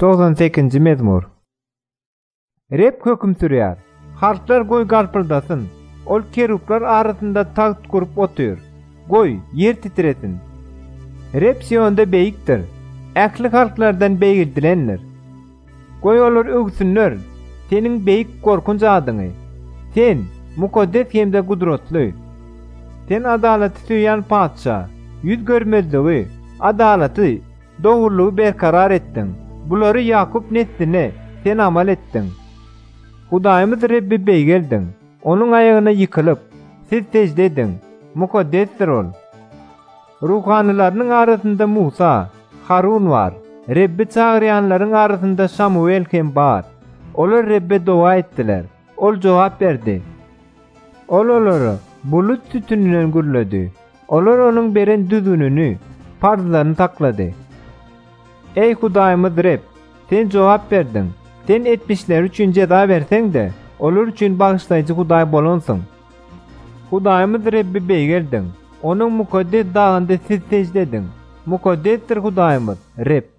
98-nji mezmur. Rep höküm sürýär. Halklar goý garpyldasyn. Ol keruplar arasynda taht kurup otyr. Goý yer titresin. Rep Sionda beýikdir. Ähli halklardan beýildilenler. Goý olar ögsünler. Seniň beýik korkunç adyňy. Sen mukaddes hemde gudratly. Sen adalaty süýän padşa, yüz görmezligi, adalaty, dogurlugy berkarar etdiň. Bulary Yakup nesline sen amal etdiň. Hudaýymyz Rebbi beýgeldiň. Onuň aýagyna ýykylyp, siz tejde ediň. Mukaddesdir ol. Ruhanylaryň arasynda Musa, Harun var. Rebbi çağırýanlaryň arasynda Samuel hem bar. Olar Rebbe doğa etdiler. Ol jogap berdi. Olary bulut tütününden gürledi. Olar onuň beren düzününi, farzlaryny taklady. Ey Hudaýymyz Reb, sen jogap berdiň. Sen etmişler üçin jeda berseň de, olar üçin bagyşlaýjy Hudaý bolansyň. Hudaýymyz Rebbi beýgeldiň. Onuň mukaddes dagynda siz tejde ediň. Mukaddesdir Hudaýymyz Reb.